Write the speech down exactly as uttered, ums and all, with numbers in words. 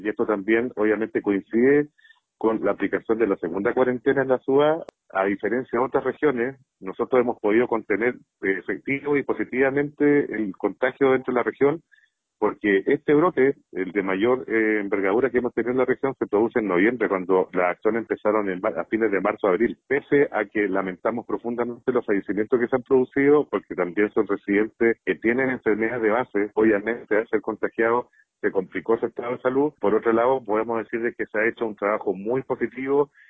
Y esto también obviamente coincide con la aplicación de la segunda cuarentena en la ciudad. A diferencia de otras regiones, nosotros hemos podido contener eh, efectivo y positivamente el contagio dentro de la región, porque este brote, el de mayor eh, envergadura que hemos tenido en la región, se produce en noviembre, cuando las acciones empezaron en, a fines de marzo, abril. Pese a que lamentamos profundamente los fallecimientos que se han producido, porque también son residentes que tienen enfermedades de base, obviamente al ser contagiados se complicó su estado de salud. Por otro lado, podemos decir de que se ha hecho un trabajo muy positivo